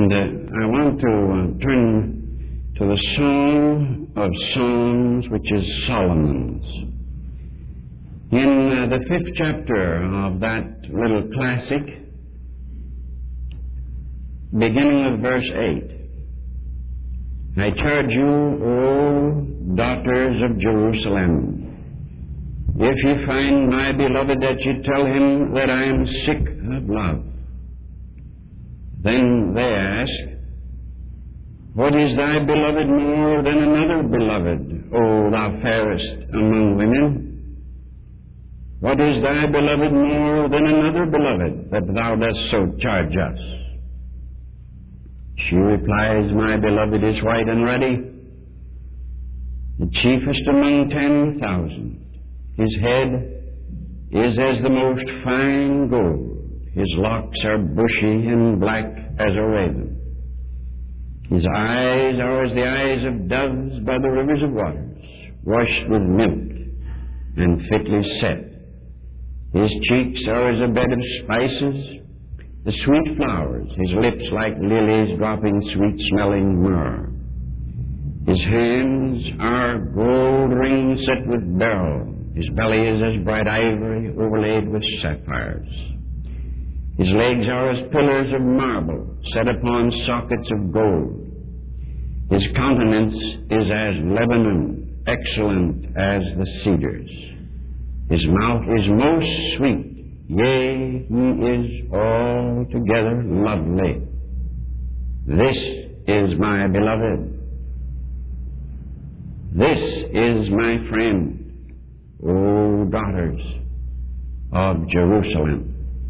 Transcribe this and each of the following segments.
And I want to turn to the Song of Songs, which is Solomon's. In the 5th chapter of that little classic, beginning with verse 8, I charge you, O daughters of Jerusalem, if you find my beloved, that you tell him that I am sick of love. Then they ask, what is thy beloved more than another beloved, O thou fairest among women? What is thy beloved more than another beloved, that thou dost so charge us? She replies, my beloved is white and ruddy, the chiefest among 10,000. His head is as the most fine gold. His locks are bushy and black as a raven. His eyes are as the eyes of doves by the rivers of waters, washed with milk and fitly set. His cheeks are as a bed of spices, the sweet flowers, his lips like lilies dropping sweet-smelling myrrh. His hands are gold rings set with beryl. His belly is as bright ivory overlaid with sapphires. His legs are as pillars of marble set upon sockets of gold. His countenance is as Lebanon, excellent as the cedars. His mouth is most sweet, yea, he is altogether lovely. This is my beloved. This is my friend, O daughters of Jerusalem.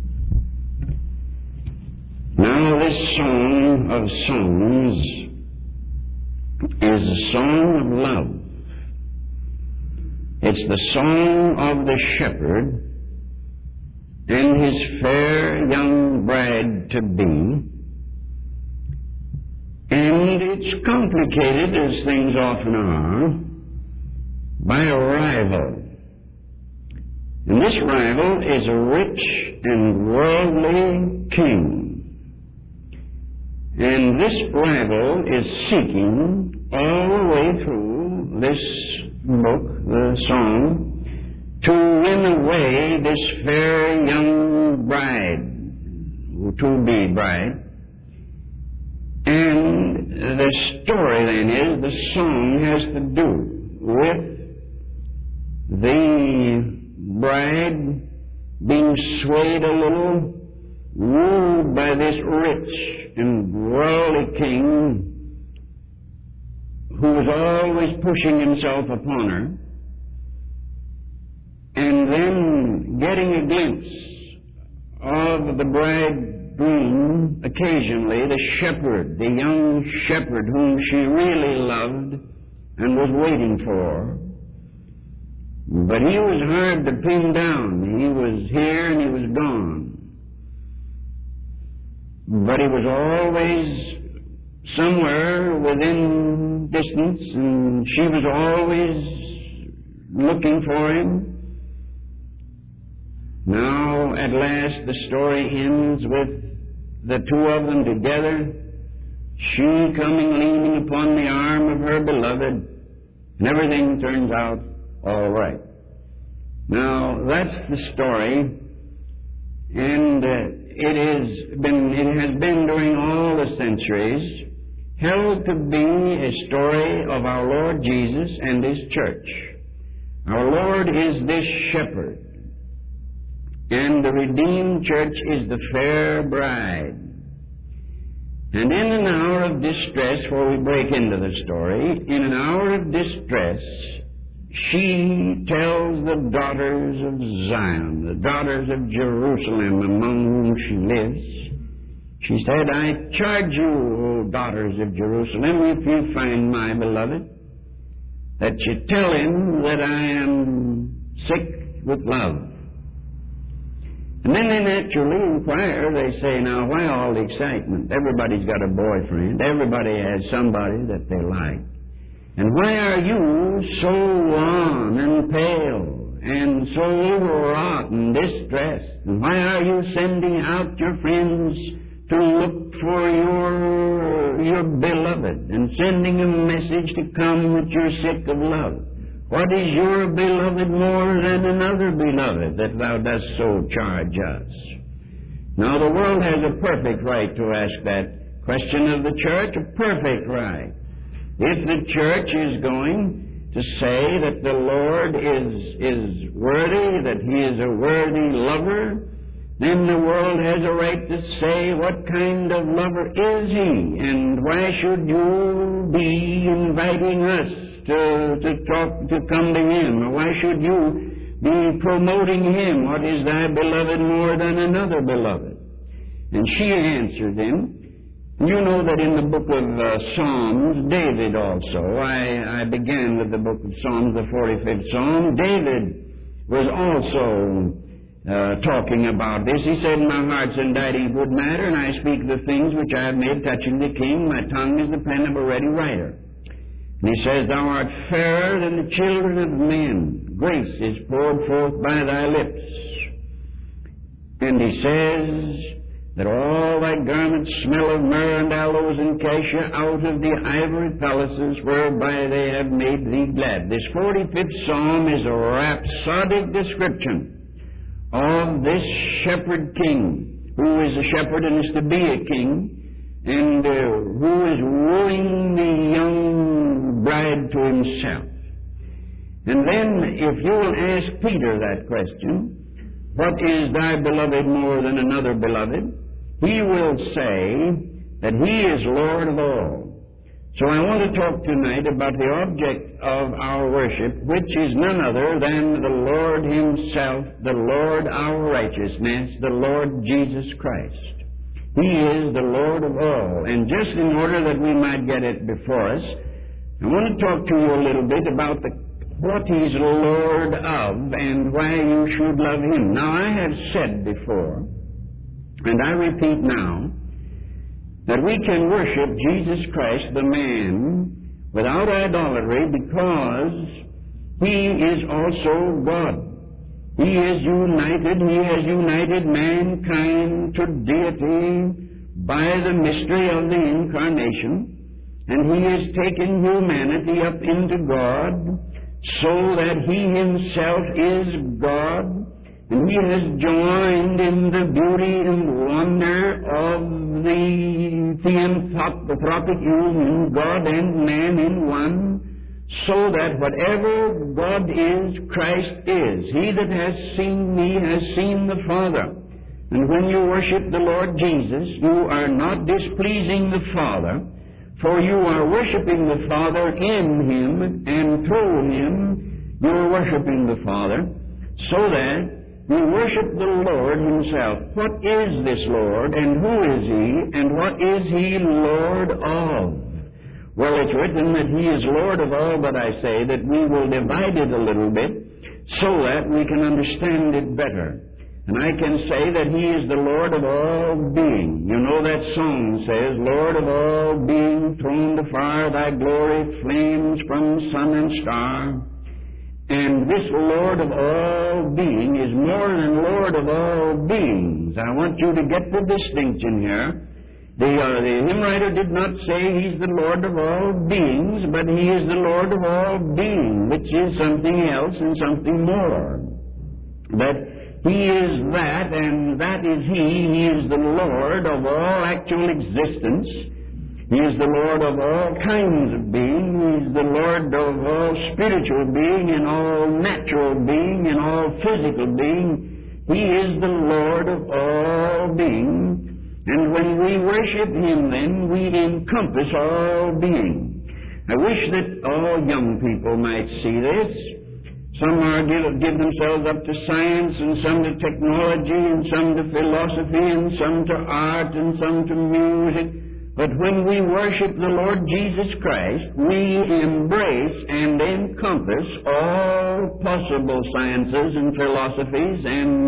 Now this Song of Songs is a song of love. It's the song of the shepherd and his fair young bride-to-be. And it's complicated, as things often are, by a rival. And this rival is a rich and worldly king. And this rival is seeking all the way through this book, the song, to win away this fair young bride, to-be bride. And the story then is, the song has to do with the bride being swayed a little, ruled by this rich and worldly king who was always pushing himself upon her, and then getting a glimpse of the bridegroom occasionally, the shepherd, the young shepherd whom she really loved and was waiting for. But he was hard to pin down. He was here and he was gone. But he was always somewhere within distance, and she was always looking for him. Now, at last, the story ends with the two of them together, she coming leaning upon the arm of her beloved, and everything turns out all right. Now, that's the story, and it has been during all the centuries held to be a story of our Lord Jesus and His church. Our Lord is this shepherd, and the redeemed church is the fair bride. And in an hour of distress, before we break into the story, in an hour of distress, she tells the daughters of Zion, the daughters of Jerusalem among whom she lives, she said, I charge you, O daughters of Jerusalem, if you find my beloved, that you tell him that I am sick with love. And then they naturally inquire, they say, now why all the excitement? Everybody's got a boyfriend, everybody has somebody that they like. And why are you so wan and pale and so overwrought and distressed? And why are you sending out your friends to look for your your beloved and sending a message to come that you're sick of love. What is your beloved more than another beloved, that thou dost so charge us? Now the world has a perfect right to ask that question of the church, a perfect right. If the church is going to say that the Lord is worthy, that He is a worthy lover, then the world has a right to say, what kind of lover is He? And why should you be inviting us to come to Him? Or why should you be promoting Him? What is thy beloved more than another beloved? And she answered him. You know that in the book of Psalms, David also, I began with the book of Psalms, the 45th Psalm. David was also talking about this. He said, my heart's inditing good matter, and I speak the things which I have made touching the king. My tongue is the pen of a ready writer. And he says, thou art fairer than the children of men. Grace is poured forth by thy lips. And he says that all thy garments smell of myrrh and aloes and cassia out of the ivory palaces whereby they have made thee glad. This 45th Psalm is a rhapsodic description of this shepherd king, who is a shepherd and is to be a king, and who is wooing the young bride to himself. And then, if you will ask Peter that question, what is thy beloved more than another beloved? He will say that He is Lord of all. So I want to talk tonight about the object of our worship, which is none other than the Lord Himself, the Lord our righteousness, the Lord Jesus Christ. He is the Lord of all. And just in order that we might get it before us, I want to talk to you a little bit about what He's Lord of and why you should love Him. Now, I have said before, and I repeat now, that we can worship Jesus Christ, the man, without idolatry, because He is also God. He has united mankind to deity by the mystery of the Incarnation, and He has taken humanity up into God, so that He Himself is God, and He has joined in the beauty and wonder of the theanthropic union, God and man in one, so that whatever God is, Christ is. He that has seen me has seen the Father. And when you worship the Lord Jesus, you are not displeasing the Father, for you are worshiping the Father in Him, and through Him you are worshiping the Father, so that we worship the Lord Himself. What is this Lord, and who is He, and what is He Lord of? Well, it's written that He is Lord of all, but I say that we will divide it a little bit so that we can understand it better. And I can say that He is the Lord of all being. You know that song says, Lord of all being, throned afar, thy glory flames from sun and star. And this Lord of all being is more than Lord of all beings. I want you to get the distinction here. The hymn writer did not say He's the Lord of all beings, but He is the Lord of all being, which is something else and something more. That He is that, and that is He. He is the Lord of all actual existence. He is the Lord of all kinds of being. He is the Lord of all spiritual being and all natural being and all physical being. He is the Lord of all being. And when we worship Him, then we encompass all being. I wish that all young people might see this. Some are give themselves up to science, and some to technology, and some to philosophy, and some to art, and some to music. But when we worship the Lord Jesus Christ, we embrace and encompass all possible sciences and philosophies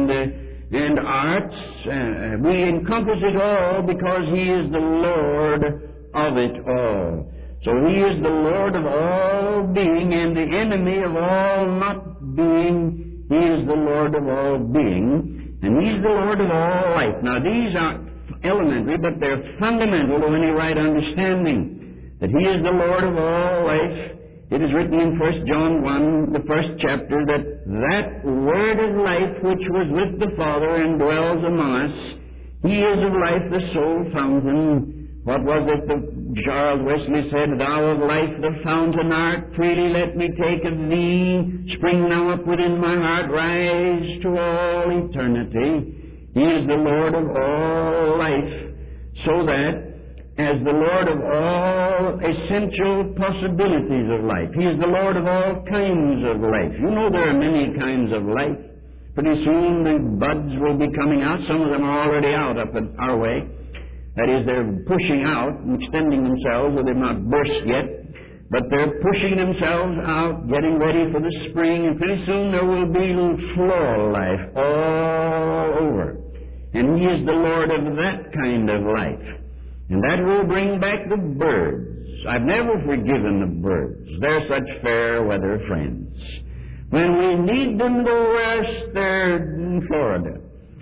and arts. We encompass it all because He is the Lord of it all. So He is the Lord of all being and the enemy of all not being. He is the Lord of all being, and He's the Lord of all life. Now these are elementary, but they're fundamental to any right understanding. That He is the Lord of all life. It is written in 1 John 1, the first chapter, that Word of life which was with the Father and dwells among us, He is of life, the sole fountain. What was it that Charles Wesley said? Thou of life, the fountain art, freely let me take of thee. Spring now up within my heart, rise to all eternity. He is the Lord of all life, so that as the Lord of all essential possibilities of life, He is the Lord of all kinds of life. You know there are many kinds of life. Pretty soon the buds will be coming out. Some of them are already out up in our way. That is, they're pushing out and extending themselves, or they've not burst yet. But they're pushing themselves out, getting ready for the spring, and pretty soon there will be floral life all over. And He is the Lord of that kind of life. And that will bring back the birds. I've never forgiven the birds. They're such fair weather friends. When we need them the worst, they're in Florida.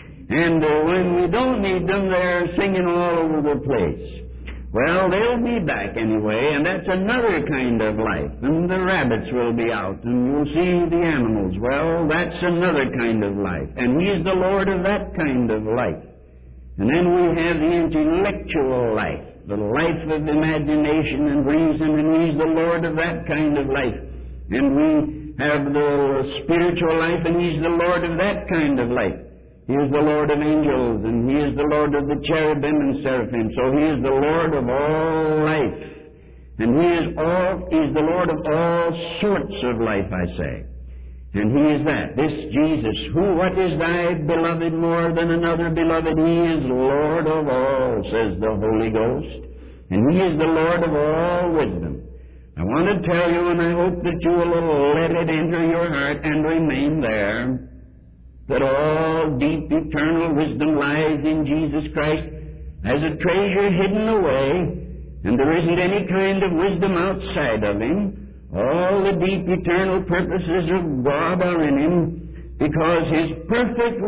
And when we don't need them, they're singing all over the place. Well, they'll be back anyway, and that's another kind of life. And the rabbits will be out, and you'll see the animals. Well, that's another kind of life. And He's the Lord of that kind of life. And then we have the intellectual life, the life of imagination and reason, and He's the Lord of that kind of life. And we have the spiritual life, and He's the Lord of that kind of life. He is the Lord of angels, and He is the Lord of the cherubim and seraphim. So He is the Lord of all life. And He is the Lord of all sorts of life, I say. And He is that. This Jesus, what is thy beloved more than another beloved? He is Lord of all, says the Holy Ghost. And He is the Lord of all wisdom. I want to tell you, and I hope that you will let it enter your heart and remain there, that all deep eternal wisdom lies in Jesus Christ as a treasure hidden away, and there isn't any kind of wisdom outside of Him. All the deep eternal purposes of God are in Him, because His perfect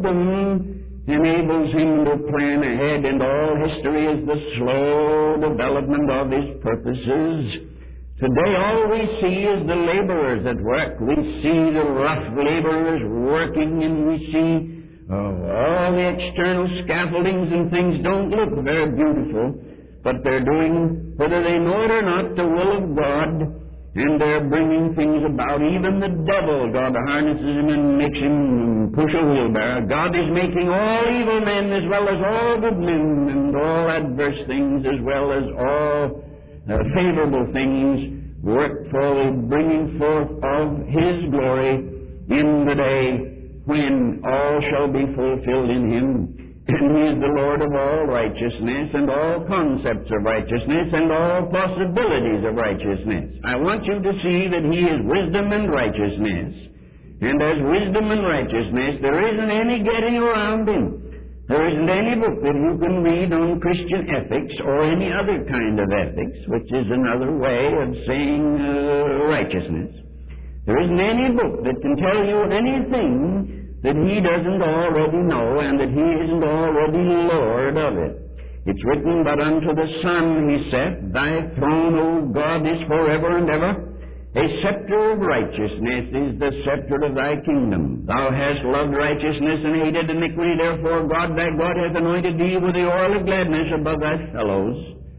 wisdom enables Him to plan ahead, and all history is the slow development of His purposes. Today all we see is the laborers at work. We see the rough laborers working, and we see all the external scaffoldings and things don't look very beautiful, but they're doing, whether they know it or not, the will of God. And they're bringing things about. Even the devil, God harnesses him and makes him push a wheelbarrow. God is making all evil men as well as all good men, and all adverse things as well as all favorable things work for the bringing forth of His glory in the day when all shall be fulfilled in Him. And He is the Lord of all righteousness and all concepts of righteousness and all possibilities of righteousness. I want you to see that He is wisdom and righteousness. And as wisdom and righteousness, there isn't any getting around Him. There isn't any book that you can read on Christian ethics or any other kind of ethics, which is another way of saying righteousness. There isn't any book that can tell you anything that He doesn't already know, and that He isn't already Lord of it. It's written, but unto the Son He saith, Thy throne, O God, is forever and ever. A scepter of righteousness is the scepter of Thy kingdom. Thou hast loved righteousness and hated iniquity, therefore God thy God hath anointed thee with the oil of gladness above thy fellows.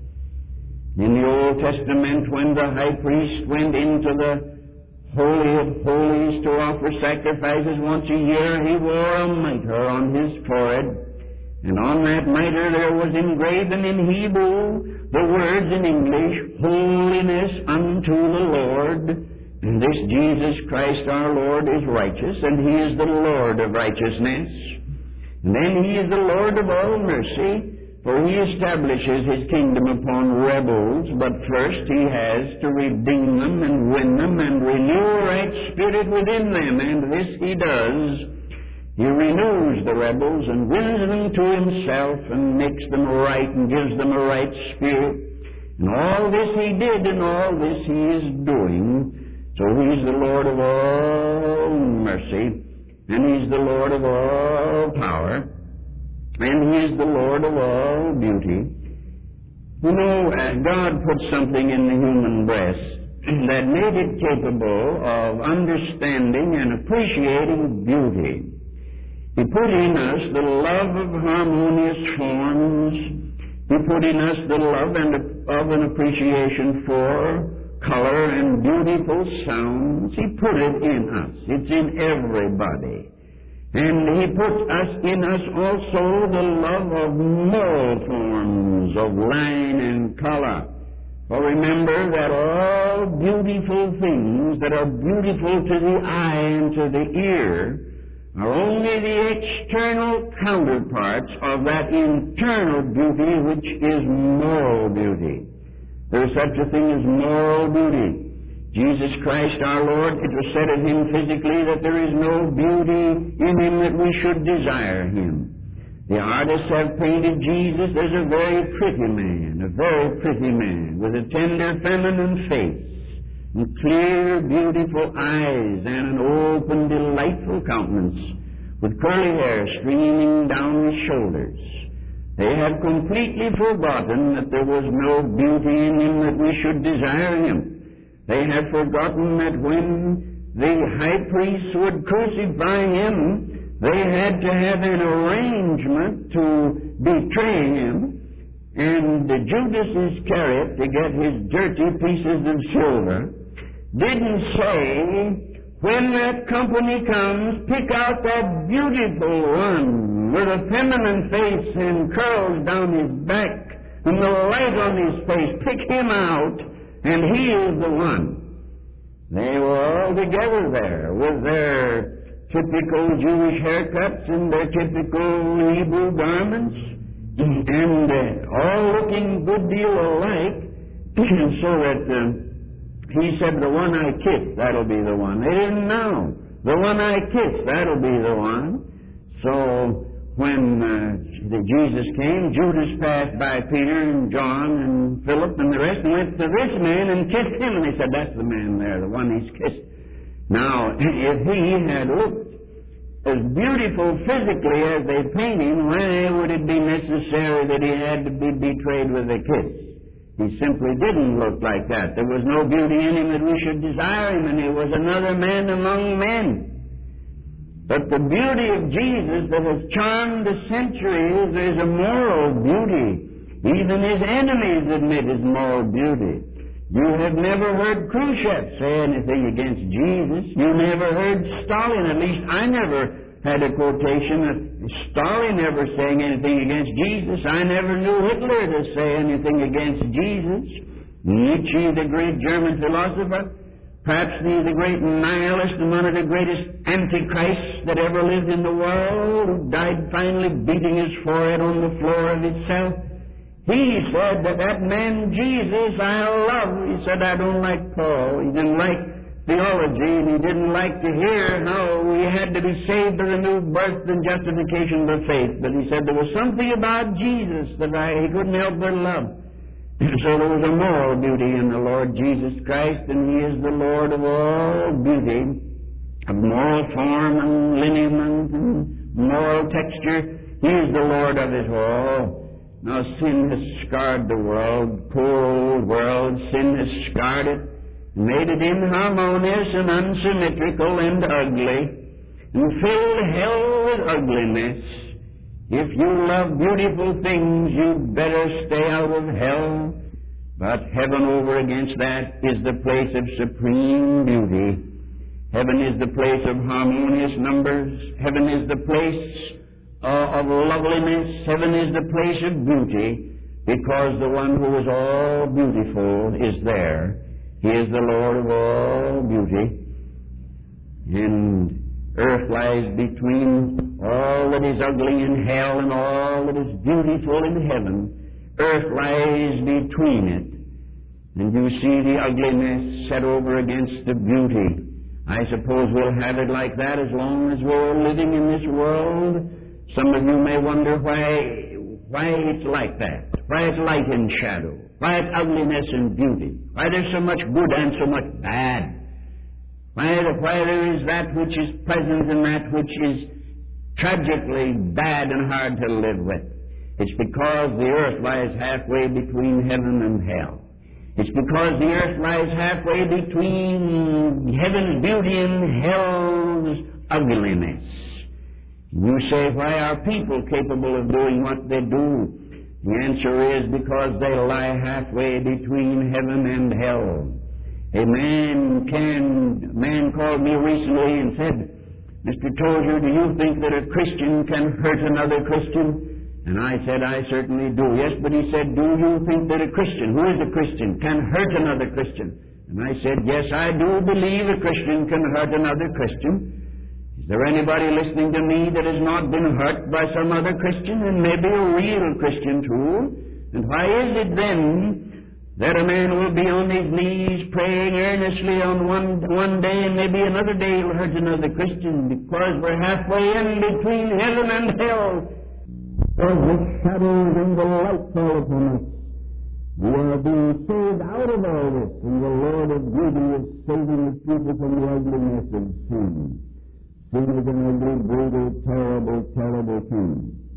In the Old Testament, when the high priest went into the Holy of Holies to offer sacrifices once a year, he wore a mitre on his forehead. And on that mitre there was engraven in Hebrew the words in English, Holiness unto the Lord. And this Jesus Christ our Lord is righteous, and He is the Lord of righteousness. And then He is the Lord of all mercy, for He establishes His kingdom upon rebels, but first He has to redeem them and win them and renew a right spirit within them, and this He does. He renews the rebels and wins them to Himself and makes them right and gives them a right spirit. And all this He did, and all this He is doing. So He's the Lord of all mercy, and He's the Lord of all power. and He is the Lord of all beauty. You know, God put something in the human breast that made it capable of understanding and appreciating beauty. He put in us the love of harmonious forms. He put in us the love of an appreciation for color and beautiful sounds. He put it in us. It's in everybody. And He put in us also the love of moral forms of line and color. For remember that all beautiful things that are beautiful to the eye and to the ear are only the external counterparts of that internal beauty which is moral beauty. There is such a thing as moral beauty. Jesus Christ our Lord, it was said of Him physically that there is no beauty in Him that we should desire Him. The artists have painted Jesus as a very pretty man, with a tender feminine face, and clear, beautiful eyes, and an open, delightful countenance, with curly hair streaming down His shoulders. They have completely forgotten that there was no beauty in Him that we should desire Him. They have forgotten that when the high priest would crucify Him, they had to have an arrangement to betray Him, and Judas Iscariot, to get his dirty pieces of silver, didn't say, when that company comes, pick out that beautiful one with a feminine face and curls down his back and the light on his face. Pick him out, and he is the one. They were all together there with their typical Jewish haircuts and their typical Hebrew garments, and all looking good deal alike, so that he said, the one I kiss, that'll be the one. They didn't know. The one I kiss, that'll be the one. So when Jesus came, Judas passed by Peter and John and Philip and the rest, and went to this man and kissed him, and they said, that's the man there, the one he's kissed. Now, if he had looked as beautiful physically as they paint him, why would it be necessary that he had to be betrayed with a kiss? He simply didn't look like that. There was no beauty in him that we should desire him, and he was another man among men. But the beauty of Jesus that has charmed the centuries is a moral beauty. Even His enemies admit His moral beauty. You have never heard Khrushchev say anything against Jesus. You never heard Stalin, at least I never had a quotation of Stalin ever saying anything against Jesus. I never knew Hitler to say anything against Jesus. Nietzsche, the great German philosopher, perhaps the great nihilist and one of the greatest antichrists that ever lived in the world, who died finally beating his forehead on the floor of his cell, he said that man Jesus I love. He said, I don't like Paul. He didn't like theology, and he didn't like to hear how we had to be saved by the new birth and justification by faith. But he said there was something about Jesus that he couldn't help but love. So there was a moral beauty in the Lord Jesus Christ, and He is the Lord of all beauty, of moral form and lineament and moral texture. He is the Lord of it all. Now sin has scarred the world, poor old world. Sin has scarred it, made it inharmonious and unsymmetrical and ugly, and filled hell with ugliness. If you love beautiful things, you'd better stay out of hell. But heaven over against that is the place of supreme beauty. Heaven is the place of harmonious numbers. Heaven is the place of loveliness. Heaven is the place of beauty, because the one who is all beautiful is there. He is the Lord of all beauty. And earth lies between all that is ugly in hell and all that is beautiful in heaven. Earth lies between it. And you see the ugliness set over against the beauty. I suppose we'll have it like that as long as we're living in this world. Some of you may wonder why it's like that. Why it's light and shadow. Why it's ugliness and beauty. Why there's so much good and so much bad. Why there is that which is present and that which is tragically bad and hard to live with. It's because the earth lies halfway between heaven and hell. It's because the earth lies halfway between heaven's beauty and hell's ugliness. You say, why are people capable of doing what they do? The answer is because they lie halfway between heaven and hell. A man called me recently and said, Mr. Tozier, do you think that a Christian can hurt another Christian? And I said, I certainly do. Yes, but he said, do you think that a Christian, who is a Christian, can hurt another Christian? And I said, yes, I do believe a Christian can hurt another Christian. Is there anybody listening to me that has not been hurt by some other Christian, and maybe a real Christian too? And why is it then that a man will be on his knees praying earnestly on one day, and maybe another day he'll hurt another Christian? Because we're halfway in between heaven and hell. As the shadows and the light fall upon us, we are being saved out of all this, and the Lord of beauty is saving His people from the ugliness of sin. Sin is an ugly, brutal, terrible, terrible thing.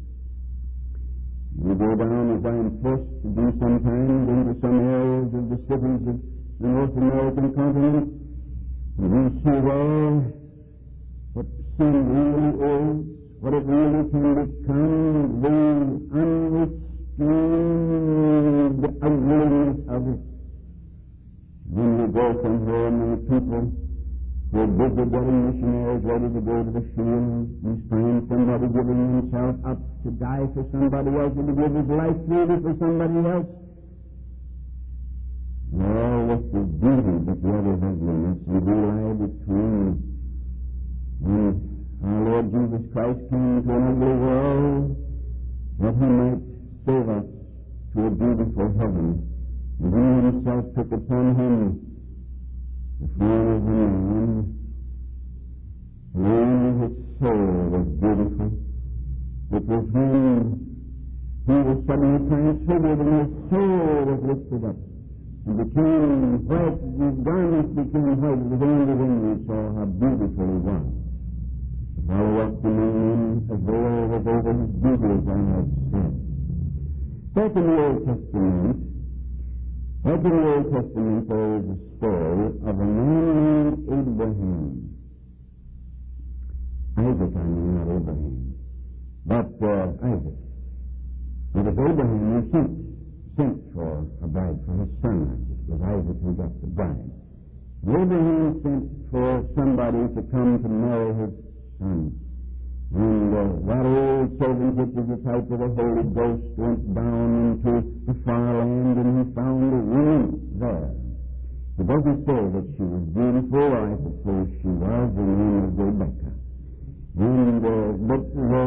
We go down, as I am forced to do sometimes, into some areas of the cities of the North American continent, and we see there what sin really is, what it really can become, the unrestrained ugliness of it. When we go from here, many people who are busy getting missionaries ready to go to the field, we find somebody giving himself up to die for somebody else, or to give his life freely for somebody else. All this is beauty, but the other ugliness, and we lie between. And our Lord Jesus Christ came to an ugly world that He might save us to a beautiful heaven. And He Himself took upon Him the form of a man, and only His soul was beautiful. It was when He was suddenly transfigured and His soul was lifted up and became white, His garments became white. It was only when we saw how beautiful He was. Follow up the man as though was over his beauty, as I have said. Back in the Old Testament, there is a story of a man named Abraham. Isaac, I mean, not Abraham. But Isaac. It was Abraham who sent for a bride for his son Isaac. It was Isaac who got the bride. Abraham sent for somebody to come to marry his son. And that old servant, which is a type of the Holy Ghost, went down into the far land, and he found a woman there. It doesn't say that she was beautiful. I suppose she was. The name was Rebecca. And but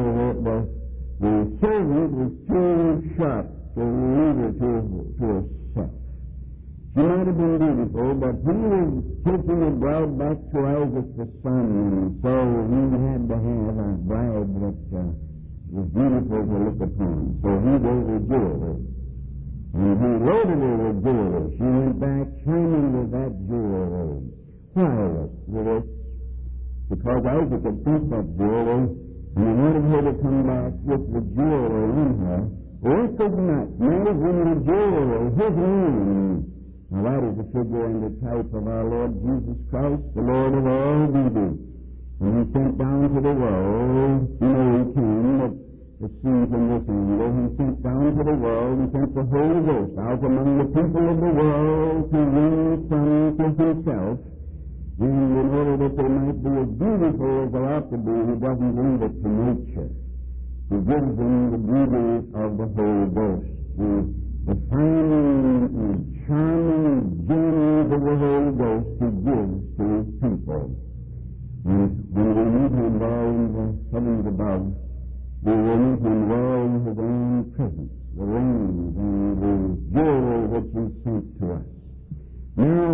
the servant was too sharp to leave her to herself. She might have been beautiful, but he was taking a bride back to Isaac the son, and so he had to have a bride that was beautiful to look upon. So he gave her jewelry, and he loaded her with jewelry. She went back shining with that jewelry. Why was this? Because Isaac had sent that jewelry, and he wanted her to come back with the jewelry in her. Recognize, in the jewelry, his name. Now that is a figure and a type of our Lord Jesus Christ, the Lord of all beauty. When He sent down to the world, He came, but it seems in this angle, He sent down to the world, He sent the Holy Ghost out among the people of the world to win some to Himself. And in order that they might be as beautiful as they ought to be, He doesn't leave it to nature. He gives them the beauty of the Holy Ghost. The fine and charming gems of the Holy Ghost He gives to His people. And when we meet Him there in the heavens above, we will meet Him there in His own presence, the rings and the jewelry which He sent to us. Now,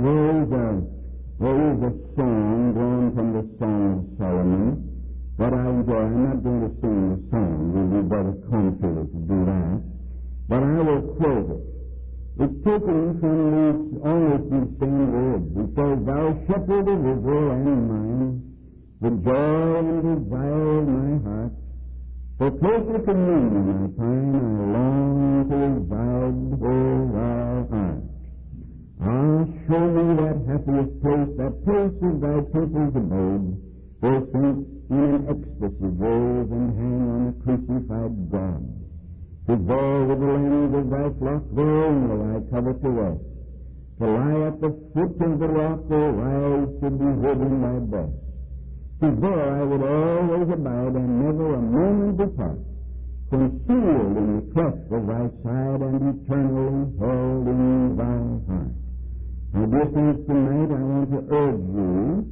there is a song drawn from the Song of Solomon that I enjoy. I'm not going to sing the song. We'll be better comforted to do that. But I will quote it. It's taken from almost these same words. It says, Thou shepherd of Israel and mine, the joy and desire of my heart. For closer communion I pine, I long to reside where thou art. Ah, show me that happiest place, that place of thy people's abode, where saints in an ecstasy gaze and hang on a crucified God. To there with the lambs of thy flock, there only I covet to rest. To lie at the foot of the rock, where rise to be hid in thy breast. To there I would always abide, and never a moment depart, concealed in the cleft of thy side, and eternally held in thy heart. Now, dear friends, tonight I want to urge you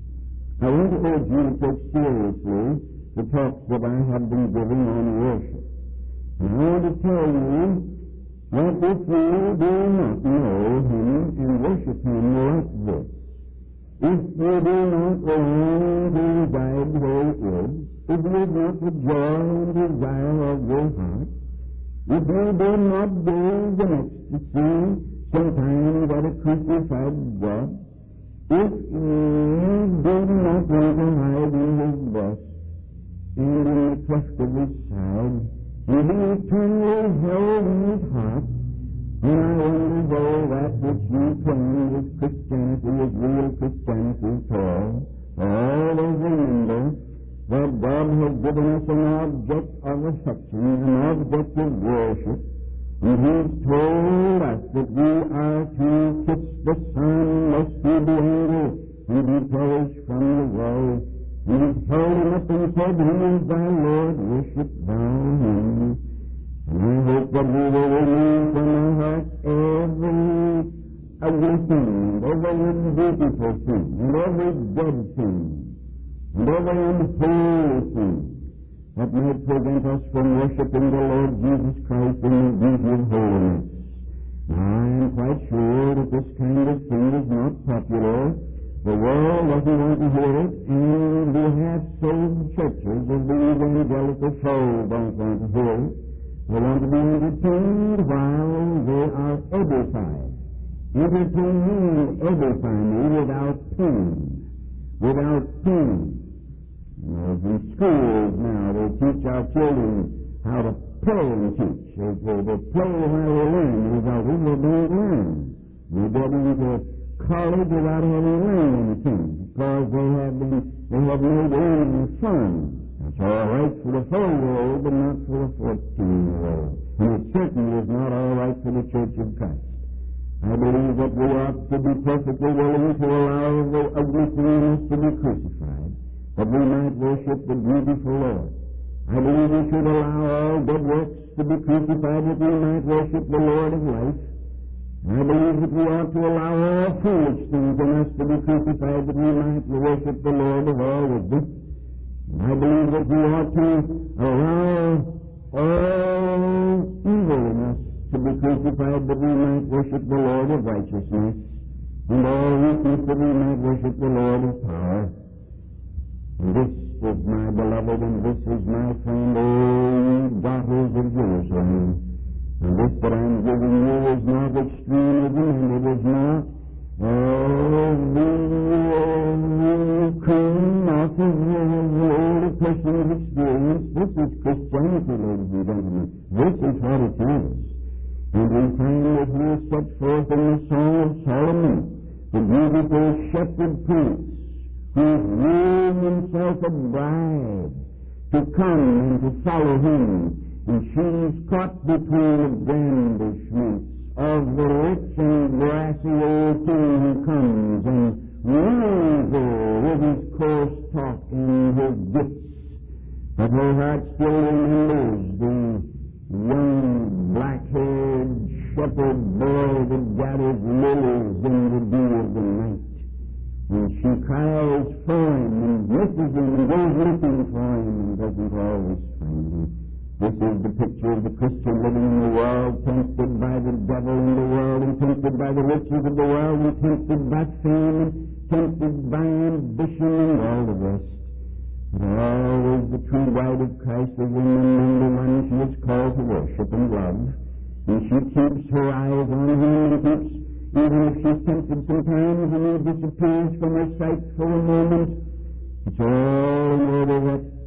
to take seriously the talks that I have been giving on worship. And I want to tell you that if you do not know Him and worship Him like this, if you do not long to reside where He is, if you have not the joy and desire of your heart, if you do not gaze in ecstasy sometimes at a crucified God, if you do not want to hide in His breast and in the cleft of His side, and be eternally held in His heart, and I wonder though that which you claim is Christianity, is real Christianity at all, always remember that God has given us an object of affection, an object of worship, and He's told us that we are to kiss the Son lest He be angry and be perished from the world. And He's held Him up and said, He is thy Lord, worship thou Him. And I hope that we will remove from our hearts every ugly thing, and every unbeautiful thing, and every dead thing, and every unholy thing that might prevent us from worshiping the Lord Jesus Christ in the beauty of holiness. Now, I am quite sure that this kind of thing is not popular. The world doesn't want to hear it, and the half-sold churches of the evangelical soul don't want to hear it. They want to be entertained while they are edified. Entertaining and edifying without pain. Without pain. In schools now, they teach our children how to play and teach. They play while they learn. The result is they don't learn. They get into college without having learned anything, because they have made learning fun. That's all right for the 4-year-old, but not for the 14-year-old. And it certainly is not all right for the Church of Christ. I believe that we ought to be perfectly willing to allow the ugly thing in us to be crucified, that we might worship the beautiful Lord. I believe we should allow all dead works to be crucified, that we might worship the Lord of life. I believe that we ought to allow all foolish things in us to be crucified, that we might worship the Lord of all wisdom. I believe that we ought to allow all evil in us to be crucified, that we might worship the Lord of righteousness, and all weakness, that we might worship the Lord of power. And this is my beloved, and this is my friend, O ye daughters of Jerusalem. And this that I am giving you is not extremism, and it is not the cream off of the older person's experience. This is Christianity, ladies and gentlemen. This is what it is. And we find that He is set forth in the Song of Solomon, the beautiful shepherd prince, who is rearing himself a bride to come and to follow Him. And she's caught between the blandishments of the rich and grassy old king who comes and rules her with his coarse talk and his gifts. But her heart still remembers the young black-haired shepherd boy that gathers lilies in the dew of the night. And she cries for him and misses him and goes looking for him and doesn't always find him. This is the picture of the Christian living in the world, tempted by the devil in the world, and tempted by the riches of the world, and tempted by fame, and tempted by ambition, and all the rest. But always the true bride of Christ is in the number one she is called to worship and love. And she keeps her eyes on Him, and keeps, even if she's tempted sometimes, and He disappears from her sight for a moment, It's all in order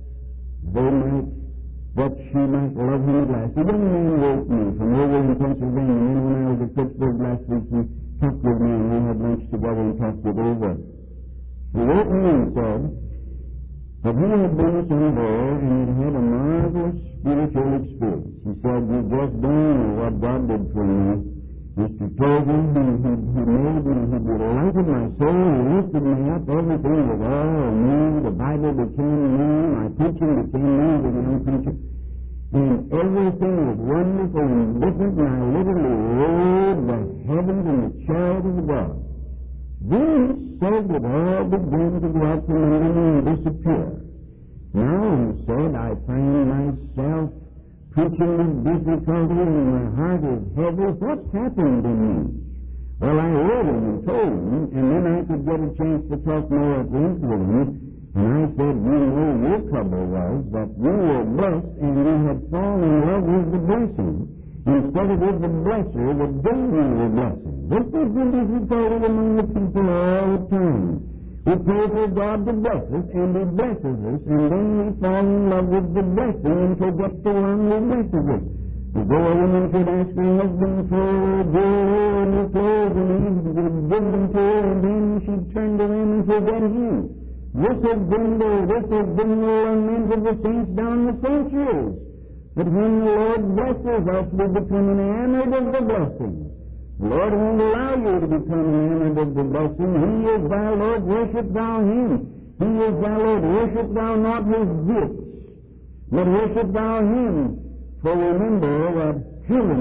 that she might love him at last. A young man wrote me from over in Pennsylvania, and when I was at Pittsburgh last week, he talked with me, and we had lunch together and talked it over. He wrote me and said that he had been somewhere and had had a marvelous spiritual experience. He said, "You just don't know what God did for me. Mr. Tobin, he made me, he delighted my soul, he lifted me up, everything was all new, the Bible became new, my preaching became new to the young preacher, and everything was wonderful and different, and I literally rode the heavens and the chariot of God." Then he said that all began to go out from under me and disappear. Now, he said, I find myself preaching with difficulty and my heart is heavy. What's happened in me? Well, I wrote him and told him, and then I could get a chance to talk more at length with him. And I said, you know, your trouble was that you were blessed and you had fallen in love with the blessing instead of with the blesser that gave you the blessing. This is the difficulty among the people all the time. We pray for God to bless us, and He blesses us, and then we fall in love with the blessing and forget the one who blesses us. As though a woman could ask her husband for jewelry or new clothes, and he would give them to her, and then she'd turn to him and forget him. This has been the lament of the saints down the centuries. But when the Lord blesses us, we become enamored of the blessing. The Lord won't allow you to become enamored of the blessing. He is thy Lord, worship thou Him. He is thy Lord, worship thou not His gifts, but worship thou Him. For remember that heaven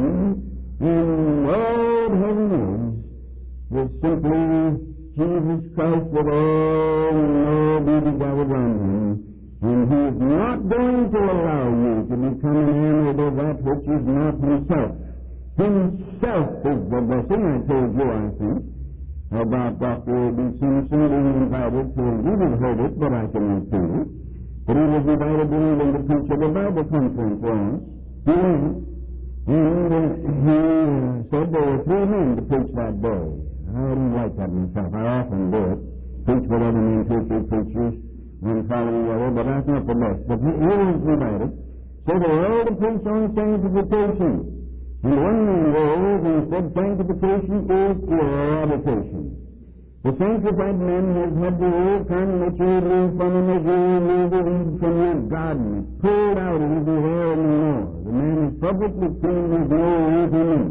and all heaven is simply Jesus Christ with all beauty gathered around Him. And He is not going to allow you to become enamored of that which is not Himself. Himself is the blessing. I told you, I think, about Dr. A.B. Simpson being invited to, you have heard it, but I can repeat it. But he was invited to England to preach at a Bible conference once. He went, and he said there were 3 men to preach that day. I didn't like that myself. I often do it. Preach with other men, preachers, one following the other, but that's not the best. But he was invited. So they were all to preach on sanctification. And one man rose and said, sanctification is eradication. The sanctified man has had the old kind that you remove from him as you remove the weed from your garden. It's pulled out of his hair no more. The man is publicly clean, there's no root in him.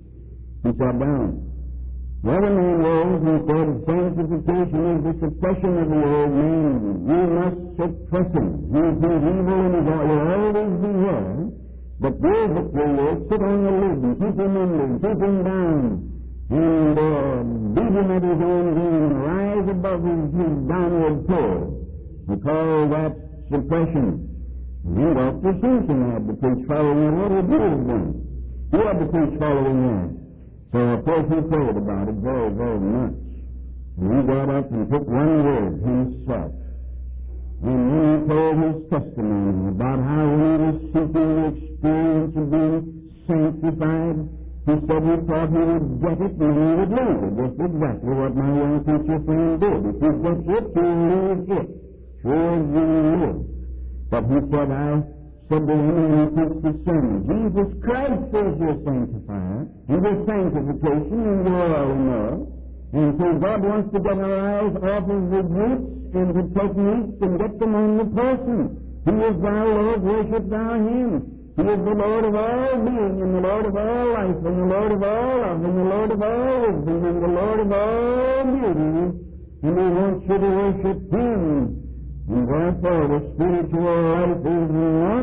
He sat down. The other man rose and said, sanctification is the suppression of the old man. You must suppress him. He is evil and will always be here. But your victory is sit on the lid and keep him under, keep him down, and beat him at his own game, rise above his downward pull. We call that suppression. And Dr. Simpson had to preach following that. What would you have done? He had to preach following that. So of course he prayed about it very, very much. And he got up and took one word, himself. And then he told his testimony about how he was seeking the experience of being sanctified. He said he thought he would get it and he would lose it. That's exactly what my young preacher friend did. If you get it, you'll lose it. Sure as you live. But he said, I said to him when he preached his sermon, Jesus Christ is your sanctifier, and your sanctification, and your all in all. And so God wants to get our eyes off of the roots and the techniques and get them on the person. He is thy Lord, worship thou Him. He is the Lord of all being, and the Lord of all life, and the Lord of all love, and the Lord of all wisdom, and the Lord of all beauty. And He wants you to worship Him. And therefore the spiritual life is not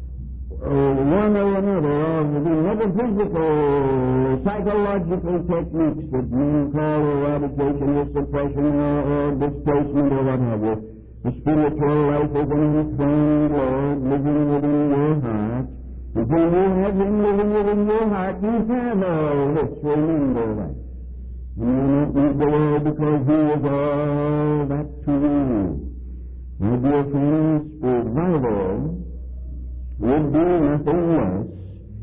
one or another of the metaphysical, psychological techniques that men call eradication or suppression or displacement or what have you. The spiritual life is an enthroned Lord living within your heart. And when you have Him living within your heart, you have all this. Remember that. And you don't need the world because He is all that to you. My dear friends, revival would be nothing less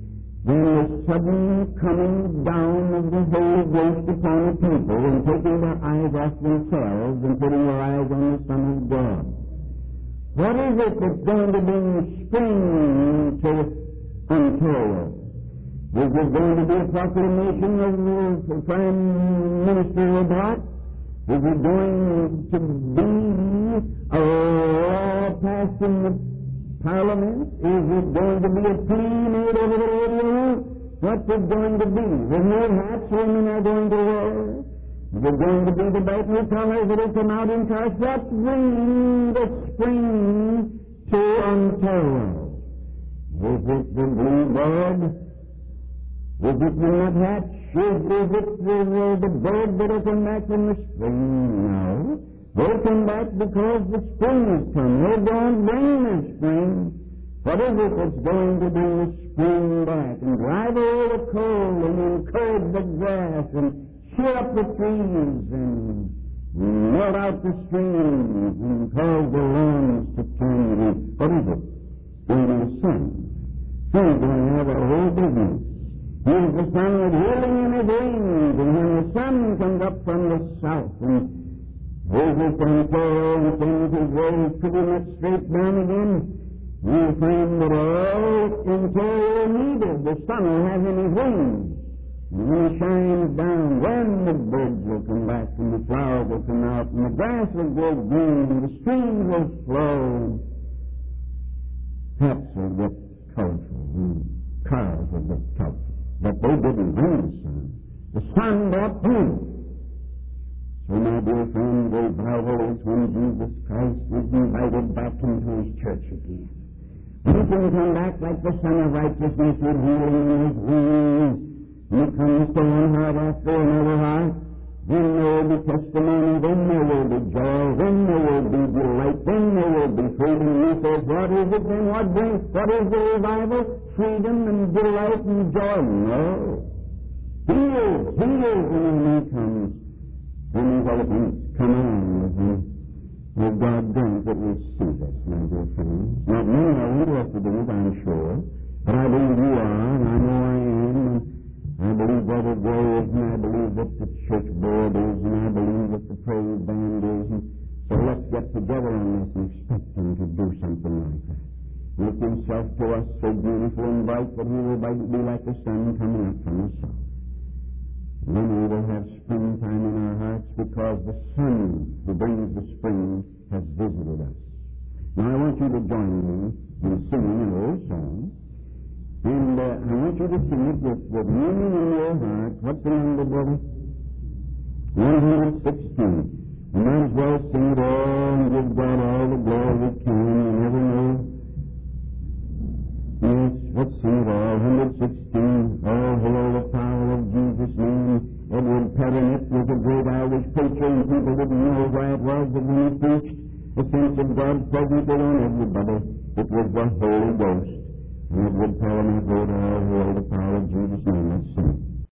when the sudden coming down of the Holy Ghost upon a people and taking their eyes off themselves and putting their eyes on the Son of God. What is it that's going to bring spring to Ontario? Is it going to be a proclamation of the Prime Minister Robart? Is it going to be a law passed in the Parliament? Is it going to be a plea made over the radio? What's it going to be? The new hats women are going to wear? Is it going to be the bright new colors that will come out in cars? What's bringing the spring to Ontario? Is it the blue bird? Is it the nuthatch? Is it the bird that will come back from the spring? No. They'll come back because the spring has come. They don't bring the spring. What is it that's going to bring the spring back and drive away the cold and encourage the grass and cheer up the trees and melt out the streams and cause the lawns to turn green? What is it? Going to the sun. Sun's going to have a whole business. He's the sun with healing in his wings, and when the sun comes up from the south and over from Ontario and sends his rays pretty much straight down again, you'll find that all Ontario needed, the sun will have in his wings. And when he shines down, then the birds will come back, and the flowers will come out, and the grass will grow green, and the streams will flow. Hats will get colorful, and cars will get colorful. But they didn't bring the sun. The sun brought them. So, my dear friends, revival is when Jesus Christ is invited back into his church again. He can come back like the Son of Righteousness with healing in his wings. And he comes to one heart after another heart. Then there will be testimony. Then there will be joy. Then there will be delight. Then there will be freedom. And he says, what is it then? What is the revival? Freedom and delight and joy? No. Healed when he comes. When these other things come on with him, will God grant that we'll see this, my dear friends? Not many are interested in it, I'm sure, but I believe you are, and I know I am, and I believe Brother Gray is, and I believe that the church board is, and I believe that the praise band is, and so let's get together on this and expect him to do something like that. Make himself to us so beautiful and bright that he will be like the sun coming up from the south. Then we will have springtime in our hearts because the sun who brings the spring has visited us. Now I want you to join me in singing an old song. And I want you to sing it with meaning in your heart. What's the number, brother? 116. You might as well sing it all and give God all the glory we can. You never know. Yes, let's sing it all. 116. Oh, hello, the power of Jesus' name. Edward Perrinet was a great Irish preacher, and people didn't know why it was that when he preached, the sense of God's presence was on everybody. It was the Holy Ghost. And Edward Perrinet wrote, oh, hello, the power of Jesus' name. Let's